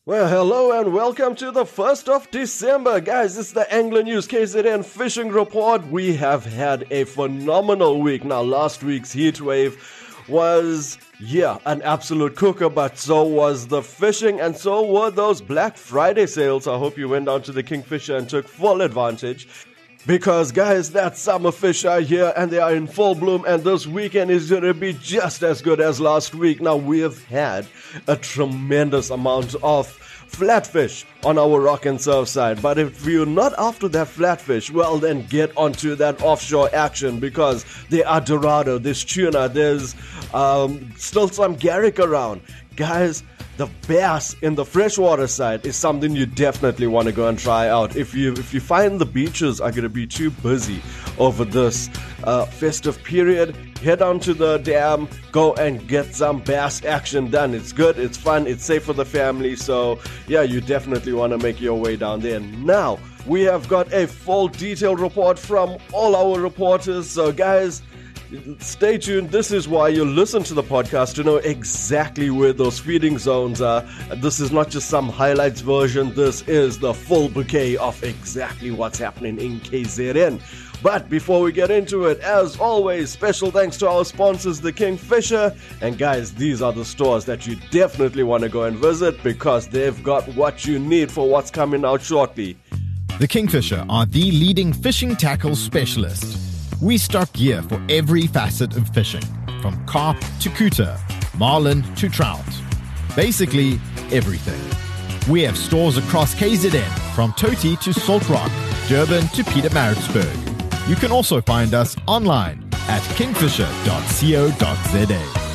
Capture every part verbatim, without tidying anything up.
Well, hello and welcome to the first of December. Guys, it's the Angler News K Z N Fishing Report. We have had a phenomenal week. Now, last week's heat wave was, yeah, an absolute cooker, but so was the fishing and so were those Black Friday sales. I hope you went down to the Kingfisher and took full advantage. Because, guys, that summer fish are here and they are in full bloom, and this weekend is going to be just as good as last week. Now, we have had a tremendous amount of flatfish on our rock and surf side, but if you're not after that flatfish, well, then get onto that offshore action, because there are dorado, there's tuna, there's um, still some garrick around. Guys, the bass in the freshwater side is something you definitely want to go and try out. If you if you find the beaches are going to be too busy over this uh, festive period, head on to the dam, go and get some bass action done. It's good, it's fun, it's safe for the family. So yeah, you definitely want to make your way down there. Now, we have got a full detailed report from all our reporters. So guys, stay tuned. This is why you listen to the podcast, to know exactly where those feeding zones are. This is not just some highlights version. This is the full bouquet of exactly what's happening in K Z N. But before we get into it, as always, special thanks to our sponsors, the Kingfisher. And guys, these are the stores that you definitely want to go and visit, because they've got what you need for what's coming out shortly. The Kingfisher are the leading fishing tackle specialist. We stock gear for every facet of fishing, from carp to cooter, marlin to trout. Basically, everything. We have stores across K Z N, from Toti to Salt Rock, Durban to Pietermaritzburg. You can also find us online at kingfisher dot co dot za.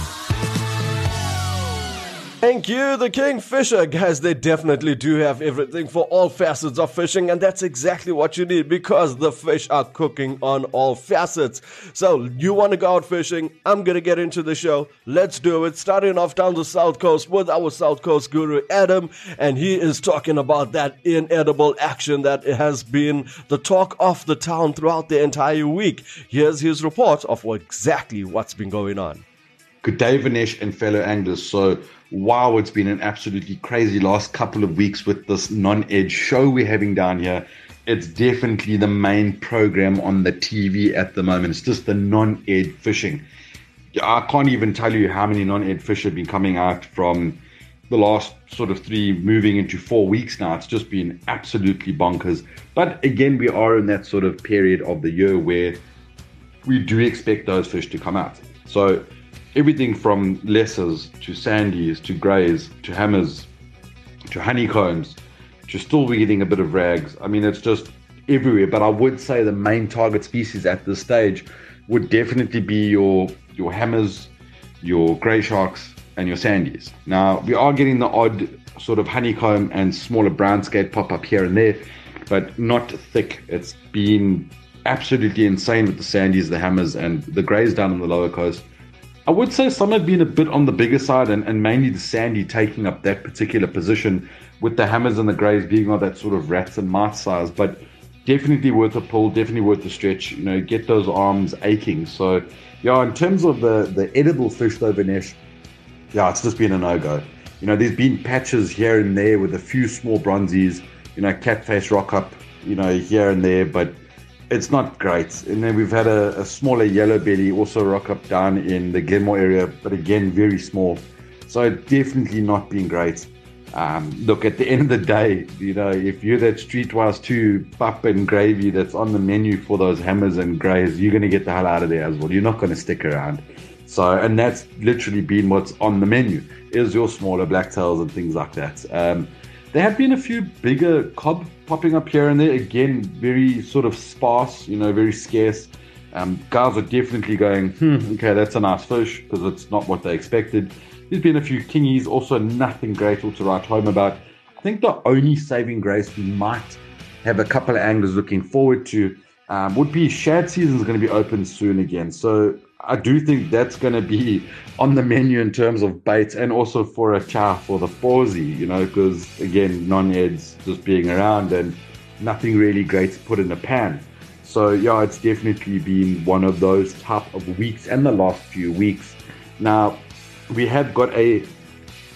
Thank you, the Kingfisher. Guys, they definitely do have everything for all facets of fishing, and that's exactly what you need, because the fish are cooking on all facets. So, you want to go out fishing? I'm going to get into the show. Let's do it. Starting off down the South Coast with our South Coast guru, Adam, and he is talking about that inedible action that has been the talk of the town throughout the entire week. Here's his report of exactly what's been going on. Good day, Vinesh and fellow anglers. So, wow, it's been an absolutely crazy last couple of weeks with this non-edge show we're having down here. It's definitely the main program on the T V at the moment. It's just the non-edge fishing. I can't even tell you how many non-edge fish have been coming out from the last sort of three, moving into four weeks now. It's just been absolutely bonkers. But again, we are in that sort of period of the year where we do expect those fish to come out. So, everything from lessers to sandies to greys to hammers to honeycombs to still we're getting a bit of rags. I mean, it's just everywhere. But I would say the main target species at this stage would definitely be your your hammers, your grey sharks, and your sandies. Now, we are getting the odd sort of honeycomb and smaller brown skate pop up here and there, but not thick. It's been absolutely insane with the sandies, the hammers, and the greys down on the lower coast. I would say some have been a bit on the bigger side, and, and mainly the sandy taking up that particular position, with the hammers and the greys being on that sort of rats and mice size. But definitely worth a pull, definitely worth a stretch. You know, get those arms aching. So, yeah, in terms of the, the edible fish though, Vinesh, yeah, it's just been a no-go. You know, there's been patches here and there with a few small bronzies, you know, catface rock up, you know, here and there, but it's not great. And then we've had a, a smaller yellow belly also rock up down in the Glenmore area, but again, very small. So definitely not been great. Um, look, at the end of the day, you know, if you're that Streetwise two pup and gravy that's on the menu for those hammers and greys, you're going to get the hell out of there as well. You're not going to stick around. So, and that's literally been what's on the menu, is your smaller blacktails and things like that. Um, There have been a few bigger cob popping up here and there. Again, very sort of sparse, you know, very scarce. Um, guys are definitely going, hmm, okay, that's a nice fish, because it's not what they expected. There's been a few kingies, also nothing great to write home about. I think the only saving grace we might have a couple of anglers looking forward to um, would be shad season is going to be open soon again. So I do think that's going to be on the menu in terms of baits, and also for a chow for the Fawsey, you know, because again, non-eds just being around and nothing really great to put in a pan. So yeah, it's definitely been one of those type of weeks, and the last few weeks. Now, we have got a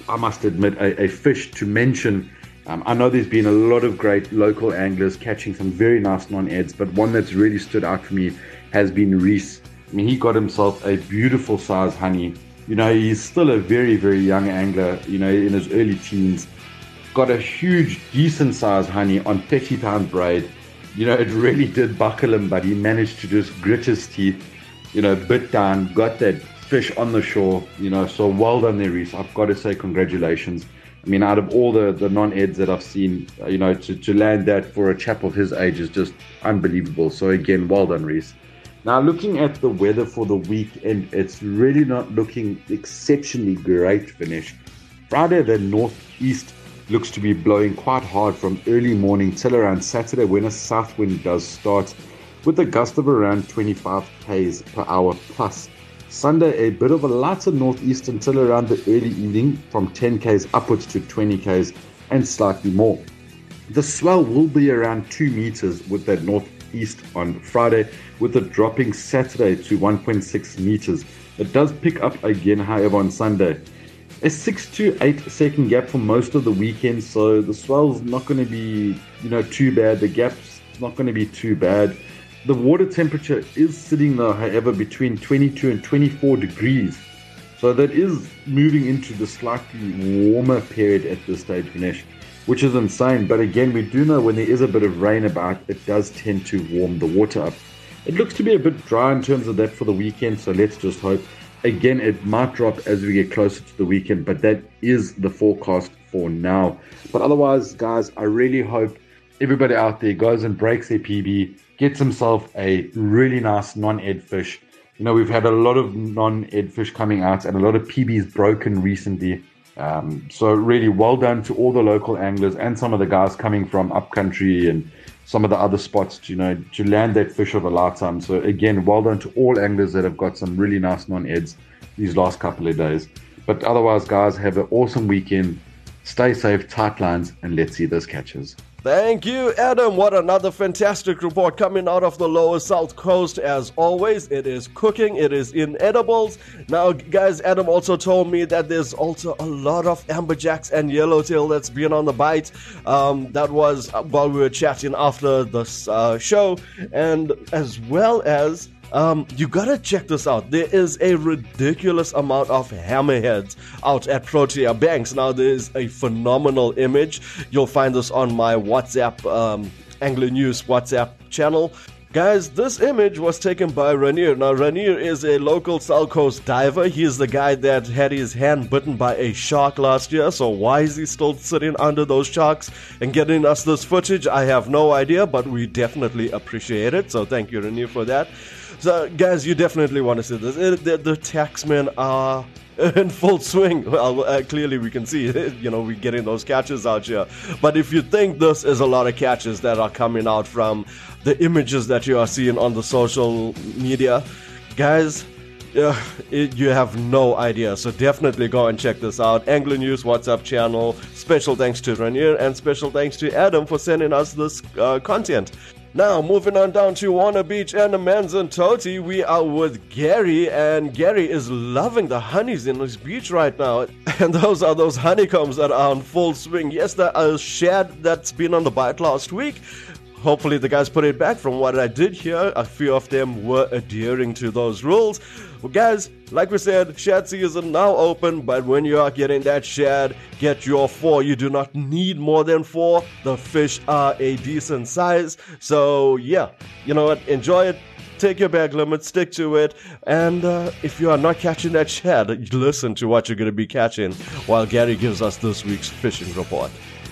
I must admit, a, a fish to mention. Um, I know there's been a lot of great local anglers catching some very nice non-eds, but one that's really stood out for me has been Reese. I mean, he got himself a beautiful size honey. You know, he's still a very, very young angler, you know, in his early teens. Got a huge, decent size honey on thirty pound braid. You know, it really did buckle him, but he managed to just grit his teeth, you know, bit down, got that fish on the shore, you know, so well done there, Reese. I've got to say congratulations. I mean, out of all the, the non-eds that I've seen, you know, to, to land that for a chap of his age is just unbelievable. So again, well done, Reese. Now, looking at the weather for the weekend, it's really not looking exceptionally great, Finish. Friday, the northeast looks to be blowing quite hard from early morning till around Saturday when a south wind does start with a gust of around twenty-five kilometers per hour plus. Sunday, a bit of a lighter northeast until around the early evening from ten kilometers upwards to twenty kilometers and slightly more. The swell will be around two meters with that northeast on Friday, with it dropping Saturday to one point six meters. It does pick up again, however, on Sunday. A six to eight second gap for most of the weekend, so the swell's not going to be, you know, too bad. The gap's not going to be too bad. The water temperature is sitting though, however, between twenty-two and twenty-four degrees. So that is moving into the slightly warmer period at this stage, Ganesh, which is insane. But again, we do know when there is a bit of rain about, it does tend to warm the water up. It looks to be a bit dry in terms of that for the weekend, so let's just hope. Again, it might drop as we get closer to the weekend, but that is the forecast for now. But otherwise, guys, I really hope everybody out there goes and breaks their P B, gets himself a really nice non-ed fish. You know, we've had a lot of non-ed fish coming out and a lot of P Bs broken recently. Um, so really well done to all the local anglers and some of the guys coming from upcountry and some of the other spots to, you know, to land that fish of a lifetime. So again, well done to all anglers that have got some really nice non-eds these last couple of days. But otherwise, guys, have an awesome weekend. Stay safe, tight lines, and let's see those catches. Thank you, Adam. What another fantastic report coming out of the lower south coast. As always, it is cooking, it is in edibles. Now, guys, Adam also told me that there's also a lot of amberjacks and yellowtail that's been on the bite. Um, that was while we were chatting after this uh, show, and as well as Um, you gotta check this out. There is a ridiculous amount of hammerheads out at Protea Banks. Now, there is a phenomenal image. You'll find this on my WhatsApp, um, Angler News WhatsApp channel. Guys, this image was taken by Ranier. Now, Ranier is a local South Coast diver. He is the guy that had his hand bitten by a shark last year. So why is he still sitting under those sharks and getting us this footage? I have no idea, but we definitely appreciate it. So thank you, Ranier, for that. So, guys, you definitely want to see this. It, the, the taxmen are in full swing. Well, uh, clearly we can see, you know, we're getting those catches out here. But if you think this is a lot of catches that are coming out from the images that you are seeing on the social media, guys, uh, it, you have no idea. So definitely go and check this out. Angler News WhatsApp channel. Special thanks to Ranier and special thanks to Adam for sending us this uh, content. Now, moving on down to Warner Beach and Amanzimtoti, we are with Gary, and Gary is loving the honeys in his beach right now. And those are those honeycombs that are on full swing. Yes, there are shad that's been on the bite last week. Hopefully the guys put it back. From what I did hear, a few of them were adhering to those rules. Well, guys, like we said, shad season now open, but when you are getting that shad, get your four. You do not need more than four. The fish are a decent size. So, yeah, you know what? Enjoy it. Take your bag limit, stick to it, and uh, if you are not catching that shad, listen to what you're going to be catching while Gary gives us this week's fishing report.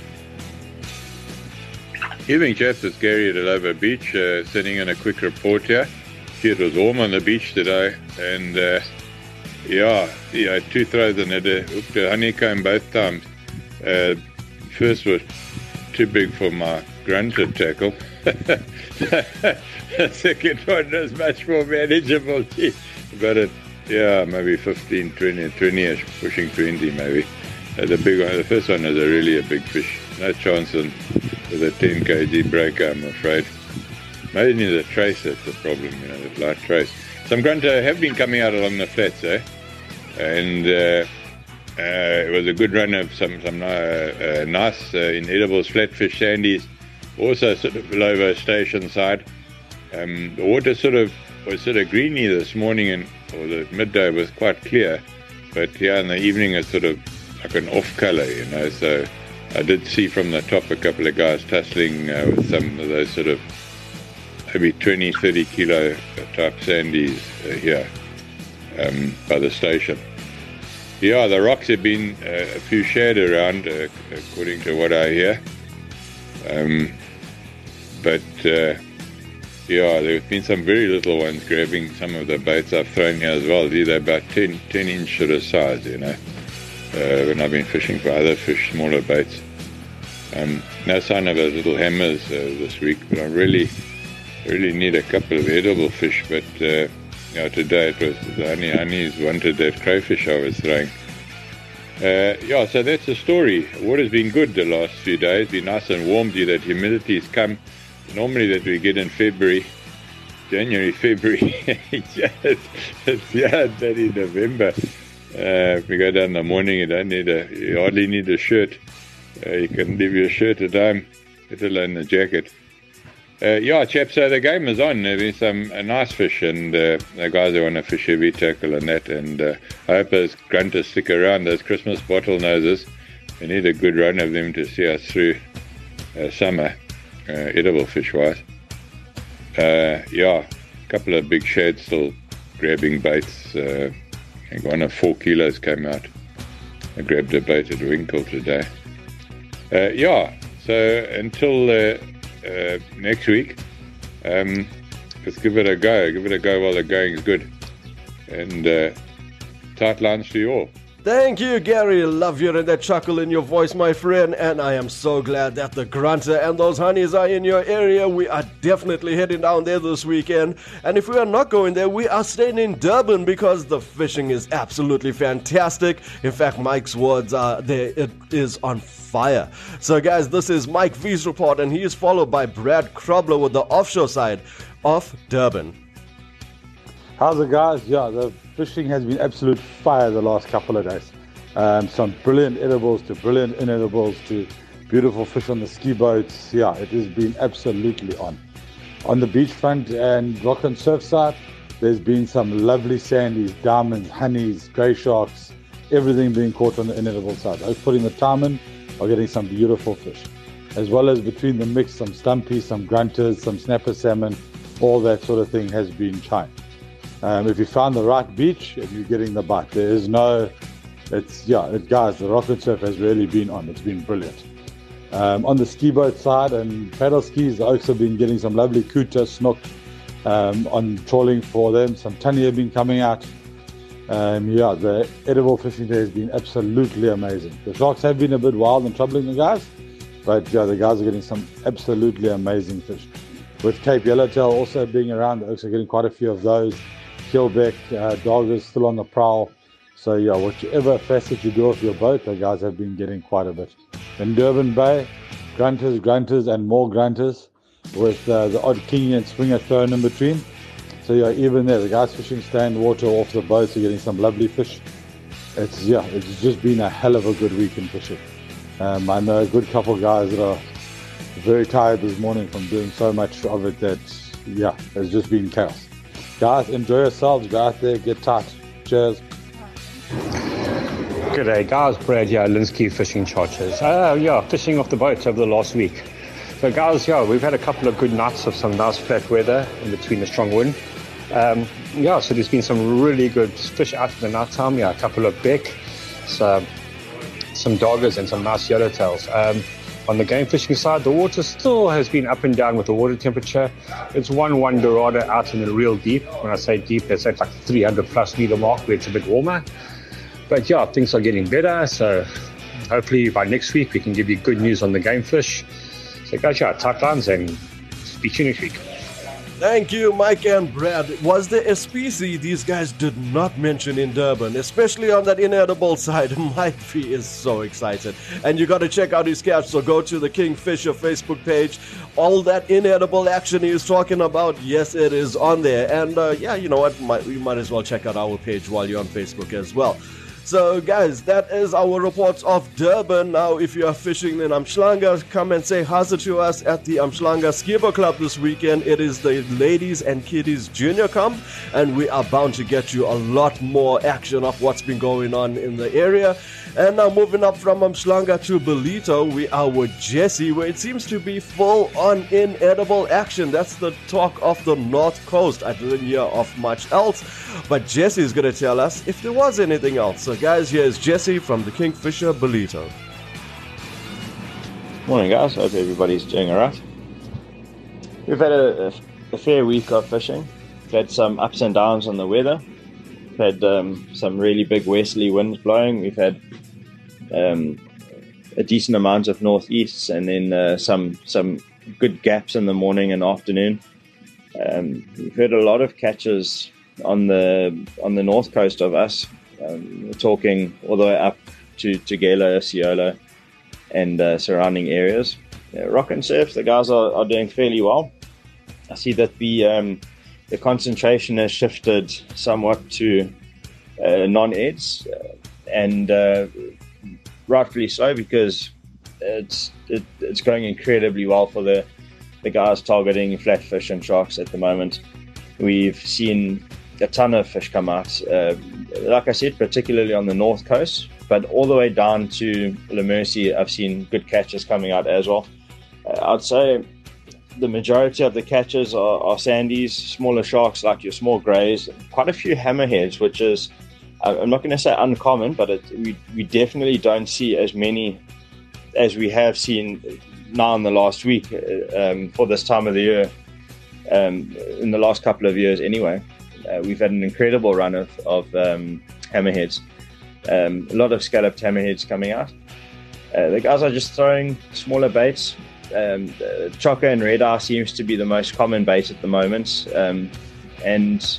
Evening, chaps. It's Gary at Alova Beach, uh, sending in a quick report here. It was warm on the beach today, and uh, yeah, yeah, two throws and had a, hooked a honeycomb both times. Uh, first was too big for my grunter tackle. The second one was much more manageable. Got it, yeah, maybe fifteen, twenty, twenty-ish, pushing twenty maybe. Uh, the big one, the first one was a really a big fish. No chance in, with a ten kilogram breaker, I'm afraid. Maybe the trace that's the problem, you know, the light trace. Some grunter have been coming out along the flats, eh? And uh, Uh, it was a good run of some some uh, uh, nice uh, inedibles, flatfish, sandies, also sort of below the station side. Um, the water sort of was sort of greeny this morning, and or the midday was quite clear, but yeah, in the evening it's sort of like an off colour, you know. So I did see from the top a couple of guys tussling uh, with some of those sort of maybe twenty, thirty kilo type sandies uh, here um, by the station. Yeah, the rocks have been uh, a few shared around, uh, according to what I hear. Um, but uh, yeah, there have been some very little ones grabbing some of the baits I've thrown here as well. These are about ten, ten inch sort of size, you know, uh, when I've been fishing for other fish, smaller baits. Um, no sign of those little hammers uh, this week, but I really, really need a couple of edible fish. But uh, yeah, today it was the honey honeys wanted that crayfish I was throwing. Uh, yeah, so that's the story. Water's been good the last few days. Been nice and warm. That humidity's come. Normally that we get in February, January, February. yeah, it's, it's yeah, that in November. Uh, if we go down in the morning, you don't need a, you hardly need a shirt. Uh, you can leave your shirt at home, let alone a jacket. Uh, yeah, chaps, so the game is on. There's been some uh, nice fish, and uh, the guys who want to fish heavy tackle and that. And uh, I hope those grunters stick around, those Christmas bottlenoses. We need a good run of them to see us through uh, summer, uh, edible fish-wise. Uh, yeah, a couple of big sheds still grabbing baits. Uh, I think one of four kilos came out. I grabbed a bait at Winkle today. Uh, yeah, so until... Uh, Uh, next week, um, let's give it a go. Give it a go while the going's good. And uh, tight lines to you all. Thank you, Gary. Love hearing that chuckle in your voice, my friend. And I am so glad that the grunter and those honeys are in your area. We are definitely heading down there this weekend. And if we are not going there, we are staying in Durban because the fishing is absolutely fantastic. In fact, Mike's words are there. It is on fire. So, guys, this is Mike V's report, and he is followed by Brad Krobler with the offshore side of Durban. How's it, guys? Yeah, the fishing has been absolute fire the last couple of days. Um, some brilliant edibles to brilliant inedibles to beautiful fish on the ski boats. Yeah, it has been absolutely on. On the beachfront and rock and surf side, there's been some lovely sandies, diamonds, honeys, grey sharks, everything being caught on the inedible side. Those putting the time in are getting some beautiful fish. As well as between the mix, some stumpies, some grunters, some snapper salmon, all that sort of thing has been chined. Um, if you found the right beach and you're getting the bite, there is no, it's, yeah, it, guys, the rock and surf has really been on. It's been brilliant. Um, on the ski boat side and paddle skis, the Oaks have been getting some lovely kuta, snook um, on trawling for them. Some tunny have been coming out. Um, yeah, the edible fishing there has been absolutely amazing. The sharks have been a bit wild and troubling the guys, but yeah, the guys are getting some absolutely amazing fish. With Cape Yellowtail also being around, the Oaks are getting quite a few of those. Keelback, uh, doggers still on the prowl. So yeah, whichever facet you do of your boat, the guys have been getting quite a bit. In Durban Bay, grunters, grunters, and more grunters, with uh, the odd kingy and springer thrown in between. So yeah, even there, the guys fishing stand water off the boats are getting some lovely fish. It's yeah, it's just been a hell of a good week in fishing. Um, I know a good couple of guys that are very tired this morning from doing so much of it that yeah, it's just been chaos. Guys, enjoy yourselves. Go out there, get tight. Cheers. G'day guys, Brad here, Linsky Fishing Chargers. Uh, yeah, fishing off the boats over the last week. So guys, yeah, we've had a couple of good nights of some nice flat weather in between the strong wind. Um, yeah, so there's been some really good fish out in the night time. Yeah, a couple of beck, some, some doggers and some nice yellowtails. Um, on the game fishing side, the water still has been up and down with the water temperature. It's one one Dorado out in the real deep. When I say deep, it's at like three hundred plus meter mark where it's a bit warmer. But yeah, things are getting better. So hopefully by next week we can give you good news on the game fish. So guys, yeah, tight lines and speak to you next week. Thank you, Mike and Brad. Was there a species these guys did not mention in Durban, especially on that inedible side? Mike V is so excited. And you got to check out his catch, so go to the Kingfisher Facebook page. All that inedible action he is talking about, yes, it is on there. And uh, yeah, you know what? Might, you might as well check out our page while you're on Facebook as well. So guys, that is our reports of Durban. Now if you are fishing in Umhlanga, come and say haza to us at the Umhlanga Skibo Club this weekend. It is the ladies and kiddies junior comp, and we are bound to get you a lot more action of what's been going on in the area. And now moving up from Umhlanga to Ballito, we are with Jesse, where it seems to be full on inedible action. That's the talk of the North Coast. I didn't hear of much else, but Jesse is going to tell us if there was anything else. So guys, here is Jesse from the Kingfisher Ballito. Morning guys, hope everybody's doing alright. We've had a, a, a fair week of fishing. We've had some ups and downs on the weather. We've had um, some really big westerly winds blowing. We've had um, a decent amount of northeasts, and then uh, some some good gaps in the morning and afternoon. Um, we've had a lot of catches on the on the north coast of us. Um, we're talking all the way up to Tugela, Osceola, and uh, surrounding areas. Yeah, rock and surf, the guys are, are doing fairly well. I see that the um, the concentration has shifted somewhat to uh, non-eds, uh, and uh, rightfully so, because it's it, it's going incredibly well for the the guys targeting flatfish and sharks at the moment. We've seen a ton of fish come out, uh, like I said, particularly on the north coast, but all the way down to La Mercy, I've seen good catches coming out as well. Uh, I'd say the majority of the catches are, are sandies, smaller sharks like your small greys, quite a few hammerheads, which is, I'm not going to say uncommon, but it, we, we definitely don't see as many as we have seen now in the last week, um, for this time of the year, um, in the last couple of years anyway. Uh, we've had an incredible run of, of um, hammerheads, um, a lot of scalloped hammerheads coming out. Uh, the guys are just throwing smaller baits. Um, uh, Chokka and red eye seems to be the most common bait at the moment, um, and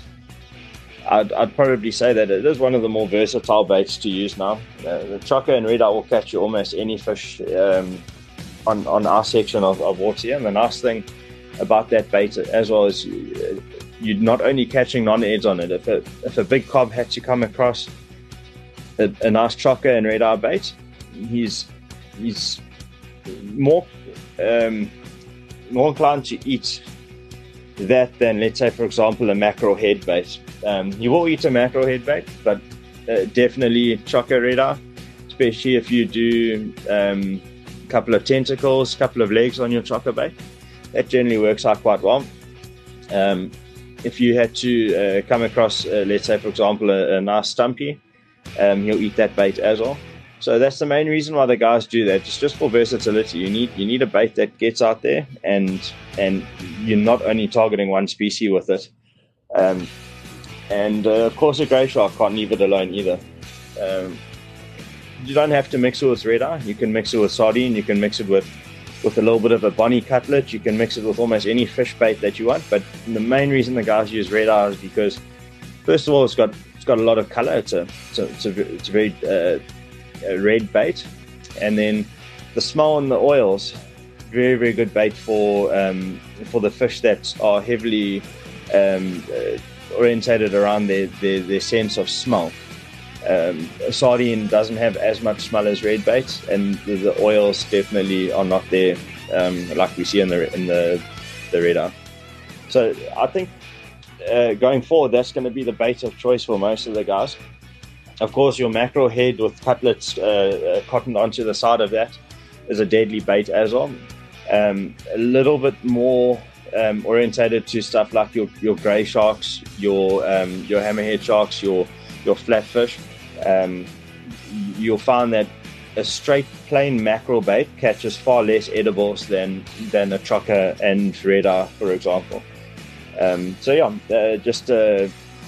I'd, I'd probably say that it is one of the more versatile baits to use now. Uh, the Chokka and red eye will catch you almost any fish um, on, on our section of, of water here. And the nice thing about that bait as well is uh, you're not only catching non-eds on it. If a, if a big cob had to come across a, a nice Chokka and red eye bait, he's he's more um, more inclined to eat that than, let's say, for example, a mackerel head bait. Um, he will eat a mackerel head bait, but uh, definitely Chokka red eye, especially if you do um, a couple of tentacles, a couple of legs on your Chokka bait. That generally works out quite well. Um, if you had to uh, come across, uh, let's say, for example, a, a nice stumpy, um, he'll eat that bait as well. So that's the main reason why the guys do that. It's just for versatility. You need you need a bait that gets out there, and and you're not only targeting one species with it. Um, and uh, of course, a grey shark can't leave it alone either. Um, you don't have to mix it with red eye. You can mix it with sardine. You can mix it with with a little bit of a bonnie cutlet. You can mix it with almost any fish bait that you want. But the main reason the guys use red eye is because, first of all, it's got it's got a lot of color. It's a it's a, it's a, it's a very uh, a red bait, and then the smell and the oils, very very good bait for um, for the fish that are heavily um, uh, orientated around their, their, their sense of smell. Um, sardine doesn't have as much smell as red bait, and the, the oils definitely are not there um, like we see in the in the the red eye. So I think uh, going forward, that's going to be the bait of choice for most of the guys. Of course, your mackerel head with cutlets uh, uh, cottoned onto the side of that is a deadly bait as well. Um, a little bit more um, orientated to stuff like your, your grey sharks, your um, your hammerhead sharks, your your flatfish. Um, you'll find that a straight plain mackerel bait catches far less edibles than than a Chokka and red eye, for example. Um, so yeah, uh, just. Uh,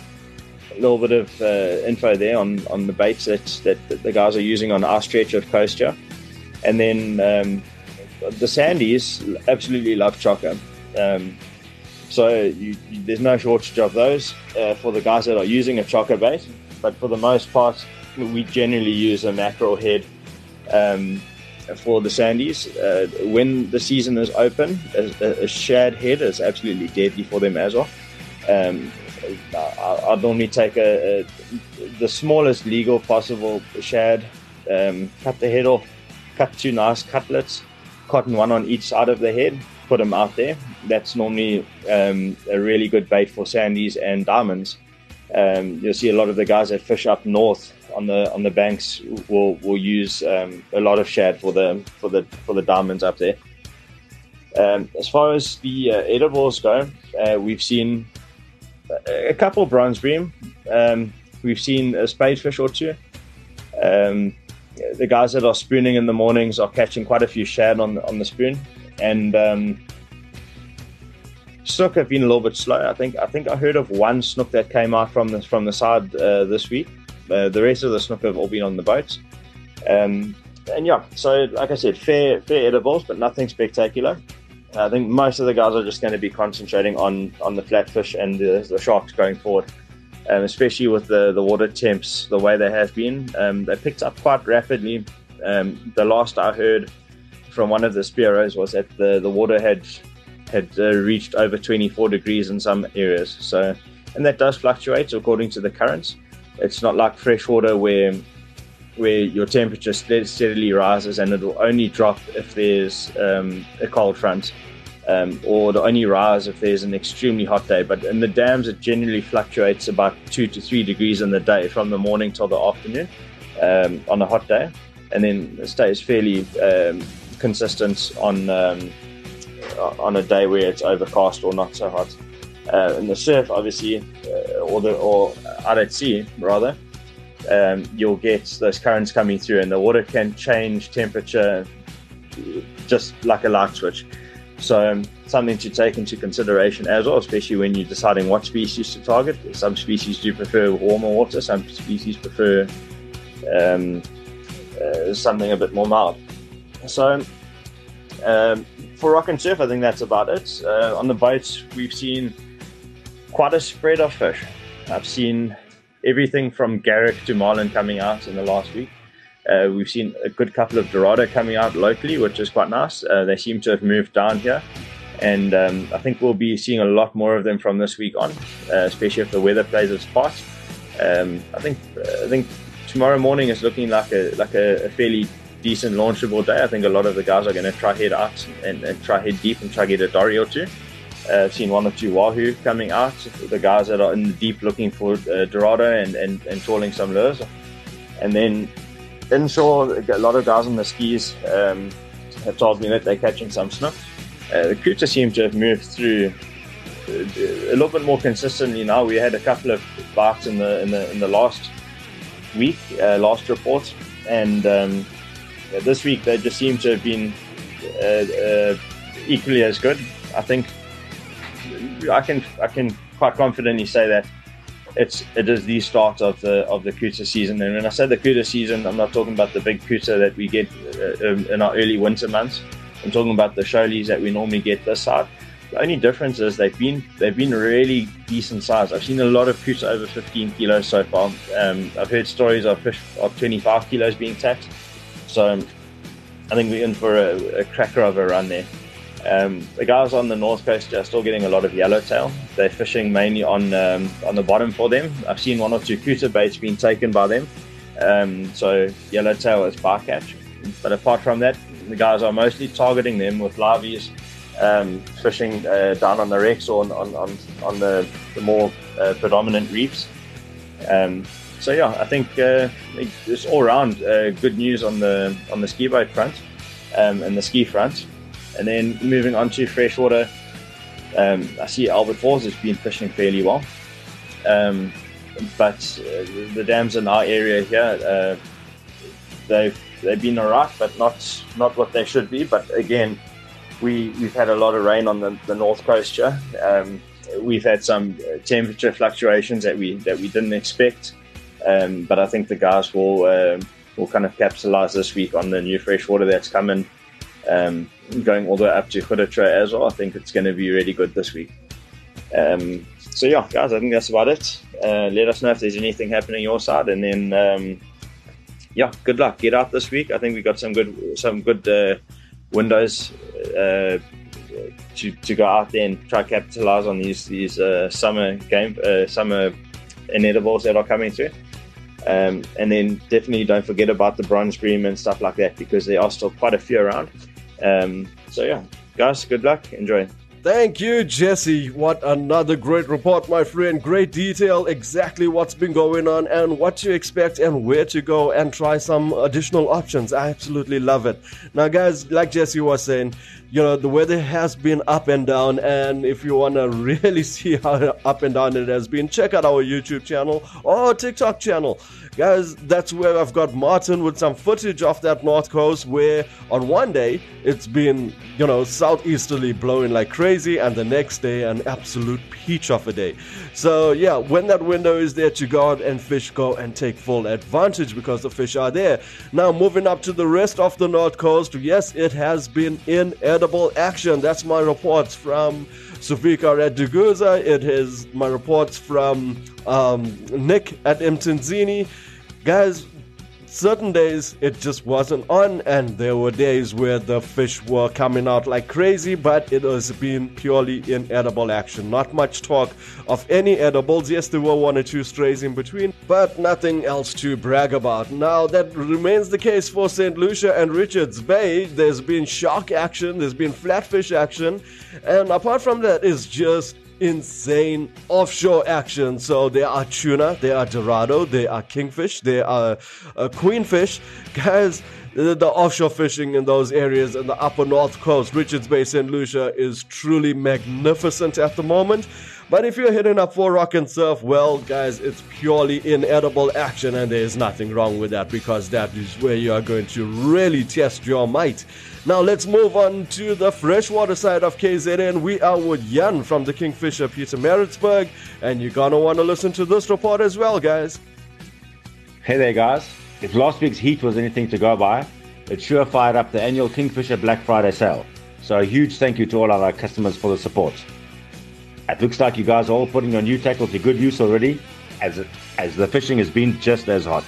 A little bit of uh, info there on, on the baits that, that, that the guys are using on our stretch of coast here. And then um, the sandies absolutely love Chokka. Um, so you, you, there's no shortage of those uh, for the guys that are using a Chokka bait. But for the most part, we generally use a mackerel head um, for the sandies. Uh, when the season is open, a, a shad head is absolutely deadly for them as well. Um, I'd normally take a, a the smallest legal possible shad, um, cut the head off, cut two nice cutlets, cotton one on each side of the head, put them out there. That's normally um, a really good bait for sandies and diamonds. Um, you'll see a lot of the guys that fish up north on the on the banks will will use um, a lot of shad for the for the for the diamonds up there. Um, as far as the uh, edibles go, uh, we've seen a couple bronze bream. Um, we've seen a spadefish or two. Um, the guys that are spooning in the mornings are catching quite a few shad on on the spoon, and um, snook have been a little bit slow. I think I think I heard of one snook that came out from the from the side uh, this week. Uh, the rest of the snook have all been on the boats. Um, and yeah, so like I said, fair fair edibles, but nothing spectacular. I think most of the guys are just going to be concentrating on on the flatfish and the, the sharks going forward, um, especially with the, the water temps the way they have been. Um, they picked up quite rapidly. Um, the last I heard from one of the spearos was that the, the water had had uh, reached over twenty-four degrees in some areas. So, and that does fluctuate according to the currents. It's not like freshwater where where your temperature steadily rises and it will only drop if there's um, a cold front, um, or it'll only rise if there's an extremely hot day. But in the dams, it generally fluctuates about two to three degrees in the day from the morning till the afternoon um, on a hot day, and then it stays fairly um, consistent on um, on a day where it's overcast or not so hot. Uh, in the surf, obviously, uh, or the or out at sea rather. Um, you'll get those currents coming through, and the water can change temperature just like a light switch. So um, something to take into consideration as well, especially when you're deciding what species to target. Some species do prefer warmer water, some species prefer um, uh, something a bit more mild. So um, for rock and surf, I think that's about it. Uh, on the boats, we've seen quite a spread of fish. I've seen everything from Garrick to Marlin coming out in the last week. Uh, we've seen a good couple of Dorado coming out locally, which is quite nice. Uh, they seem to have moved down here, and um, I think we'll be seeing a lot more of them from this week on, uh, especially if the weather plays its part. Um, I think I think tomorrow morning is looking like a like a, a fairly decent launchable day. I think a lot of the guys are going to try head out and, and try head deep and try get a dory or two. Uh, I've seen one or two wahoo coming out, the guys that are in the deep looking for uh, Dorado and, and, and trawling some lures. And then inshore, a lot of guys on the skis um, have told me that they're catching some snook. Uh, the Kuta seem to have moved through a little bit more consistently now. We had a couple of bites in the in the, in the last week, uh, last report, and um, this week they just seem to have been uh, uh, equally as good. I think I can I can quite confidently say that it's it is the start of the of the Kuta season. And when I say the Kuta season, I'm not talking about the big Kuta that we get uh, in our early winter months. I'm talking about the shoalies that we normally get this side. The only difference is they've been they've been really decent size. I've seen a lot of Kuta over fifteen kilos so far. Um, I've heard stories of fish of twenty-five kilos being taxed. So um, I think we're in for a, a cracker of a run there. Um, the guys on the north coast are still getting a lot of yellowtail. They're fishing mainly on um, on the bottom for them. I've seen one or two Kuta baits being taken by them. Um, so yellowtail is bycatch. But apart from that, the guys are mostly targeting them with liveys, um, fishing uh, down on the wrecks or on on, on, on the, the more uh, predominant reefs. Um, so yeah, I think uh, it's all around uh, good news on the on the ski boat front um, and the ski front. And then moving on to freshwater, um, I see Albert Falls has been fishing fairly well. Um, but uh, the dams in our area here, uh, they've they've been alright, but not not what they should be. But again, we we've had a lot of rain on the, the north coast here. Um, we've had some temperature fluctuations that we that we didn't expect. Um, but I think the guys will uh, will kind of capitalize this week on the new freshwater that's coming. Um, going all the way up to Khudatra as well. I think it's going to be really good this week. Um, so yeah, guys, I think that's about it. Uh, let us know if there's anything happening on your side, and then um, yeah, good luck. Get out this week. I think we got some good some good uh, windows uh, to to go out there and try to capitalize on these these uh, summer game uh, summer inedibles that are coming through. Um, and then definitely don't forget about the bronze bream and stuff like that, because there are still quite a few around. Um, so yeah, guys, good luck. Enjoy. Thank you, Jesse. What another great report, my friend. Great detail, exactly what's been going on and what to expect and where to go and try some additional options. I absolutely love it. Now, guys, like Jesse was saying, you know, the weather has been up and down, and if you want to really see how up and down it has been, check out our YouTube channel or TikTok channel. Guys, that's where I've got Martin with some footage off that north coast where on one day it's been, you know, southeasterly blowing like crazy, and the next day an absolute peach of a day. So yeah, when that window is there to go out and fish, go and take full advantage because the fish are there. Now moving up to the rest of the north coast, yes, it has been inedible action. That's my reports from Sufika at Duguza. It is my reports from um, Nick at Mtunzini. Guys, certain days it just wasn't on, and there were days where the fish were coming out like crazy, but it has been purely inedible action. Not much talk of any edibles. Yes, there were one or two strays in between, but nothing else to brag about. Now, that remains the case for Saint Lucia and Richards Bay. There's been shark action, there's been flatfish action, and apart from that, it's just insane offshore action. So there are tuna, there are dorado, there are kingfish, there are uh, queenfish. Guys, the, the offshore fishing in those areas in the upper north coast, Richards Bay, Saint Lucia, is truly magnificent at the moment. But if you're hitting up for rock and surf, well, guys, it's purely inedible action, and there's nothing wrong with that, because that is where you are going to really test your might. Now let's move on to the freshwater side of K Z N. We are with Jan from the Kingfisher Pietermaritzburg, and you're gonna want to listen to this report as well, guys. Hey there, guys. If last week's heat was anything to go by, it sure fired up the annual Kingfisher Black Friday sale. So a huge thank you to all of our customers for the support. It looks like you guys are all putting your new tackle to good use already, as, it, as the fishing has been just as hot.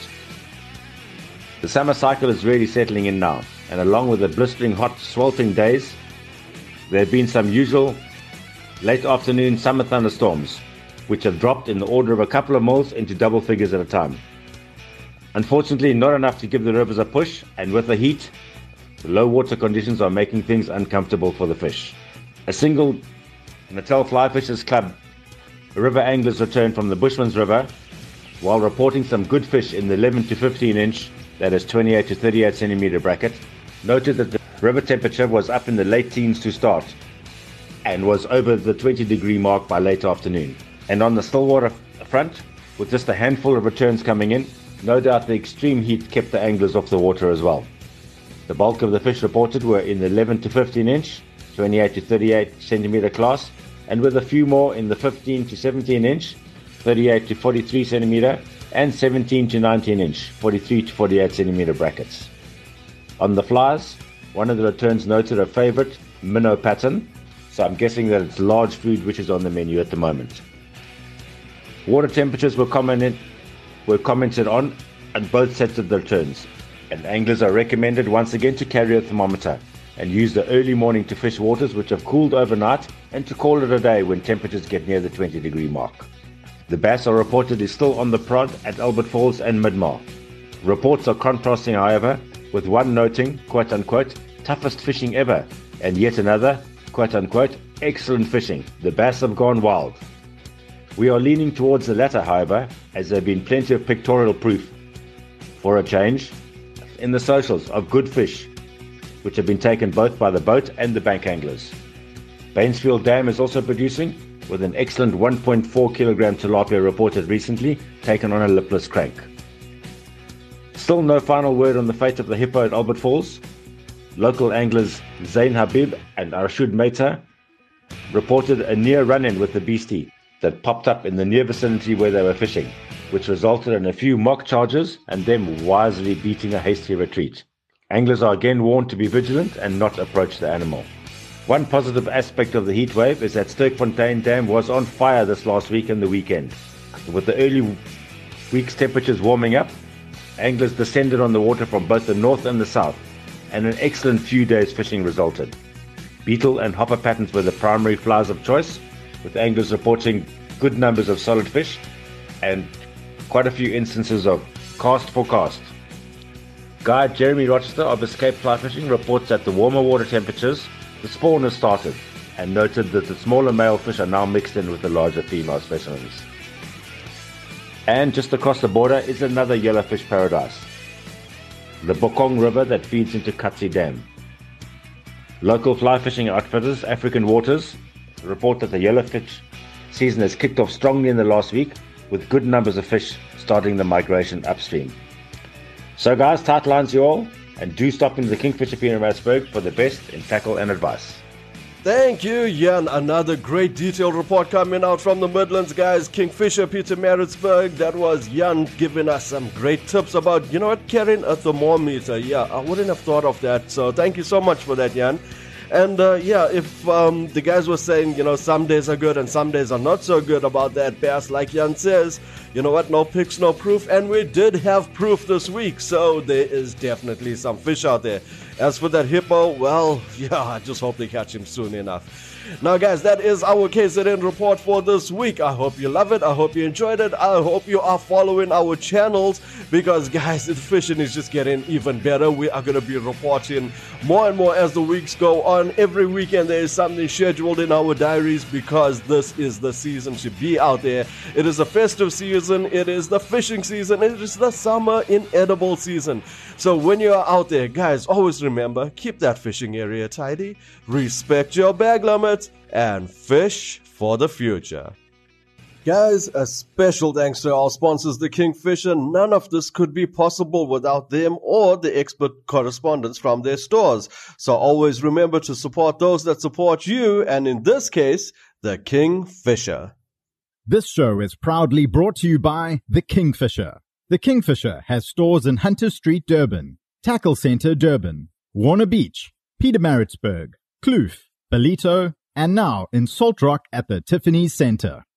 The summer cycle is really settling in now, and along with the blistering hot, sweltering days, there have been some usual late afternoon summer thunderstorms, which have dropped in the order of a couple of mils into double figures at a time. Unfortunately, not enough to give the rivers a push, and with the heat, the low water conditions are making things uncomfortable for the fish. A single Natal Fly Fishers Club river anglers returned from the Bushman's River while reporting some good fish in the eleven to fifteen inch, that is twenty-eight to thirty-eight centimeter bracket, noted that the river temperature was up in the late teens to start and was over the twenty degree mark by late afternoon. And on the Stillwater front, with just a handful of returns coming in, no doubt the extreme heat kept the anglers off the water as well. The bulk of the fish reported were in the eleven to fifteen inch, twenty-eight to thirty-eight centimeter class, and with a few more in the fifteen to seventeen inch, thirty-eight to forty-three centimeter, and seventeen to nineteen inch, forty-three to forty-eight centimeter brackets. On the flies, one of the returns noted a favorite minnow pattern, so I'm guessing that it's large food which is on the menu at the moment. Water temperatures were commented, were commented on on both sets of the returns, and anglers are recommended once again to carry a thermometer and use the early morning to fish waters which have cooled overnight, and to call it a day when temperatures get near the twenty degree mark. The bass are reportedly still on the prod at Albert Falls and Midmar. Reports are contrasting, however, with one noting, quote unquote, toughest fishing ever, and yet another, quote unquote, excellent fishing. The bass have gone wild. We are leaning towards the latter, however, as there have been plenty of pictorial proof, for a change, in the socials of good fish, which have been taken both by the boat and the bank anglers. Bainsfield Dam is also producing, with an excellent one point four kilogram tilapia reported recently, taken on a lipless crank. Still no final word on the fate of the hippo at Albert Falls. Local anglers Zain Habib and Arshud Mehta reported a near run-in with the beastie that popped up in the near vicinity where they were fishing, which resulted in a few mock charges and them wisely beating a hasty retreat. Anglers are again warned to be vigilant and not approach the animal. One positive aspect of the heat wave is that Sterkfontein Dam was on fire this last week and the weekend. With the early week's temperatures warming up, anglers descended on the water from both the north and the south, and an excellent few days fishing resulted. Beetle and hopper patterns were the primary flies of choice, with anglers reporting good numbers of solid fish and quite a few instances of cast for cast. Guide Jeremy Rochester of Escape Fly Fishing reports that the warmer water temperatures, the spawn has started, and noted that the smaller male fish are now mixed in with the larger female specimens. And just across the border is another yellowfish paradise, the Bokong River that feeds into Katsi Dam. Local fly fishing outfitters, African Waters, report that the yellowfish season has kicked off strongly in the last week, with good numbers of fish starting the migration upstream. So guys, tight lines you all, and do stop into the Kingfisher Pietermaritzburg for the best in tackle and advice. Thank you, Jan. Another great detailed report coming out from the Midlands, guys. Kingfisher Pietermaritzburg. That was Jan giving us some great tips about, you know what, carrying a thermometer. Yeah, I wouldn't have thought of that. So thank you so much for that, Jan. And uh, yeah, if um, the guys were saying, you know, some days are good and some days are not so good about that bass, like Jan says, you know what, no pics, no proof. And we did have proof this week, so there is definitely some fish out there. As for that hippo, well, yeah, I just hope they catch him soon enough. Now, guys, that is our K Z N report for this week. I hope you love it. I hope you enjoyed it. I hope you are following our channels because, guys, the fishing is just getting even better. We are going to be reporting more and more as the weeks go on. Every weekend there is something scheduled in our diaries because this is the season to be out there. It is a festive season. It is the fishing season. It is the summer inedible season. So when you are out there, guys, always remember, keep that fishing area tidy, respect your bag limit, and fish for the future. Guys, a special thanks to our sponsors, the Kingfisher. None of this could be possible without them or the expert correspondents from their stores. So always remember to support those that support you, and in this case, the Kingfisher. This show is proudly brought to you by the Kingfisher. The Kingfisher has stores in Hunter Street, Durban, Tackle Centre, Durban, Warner Beach, Pietermaritzburg, Kloof, Ballito, and now in Salt Rock at the Tiffany's Centre.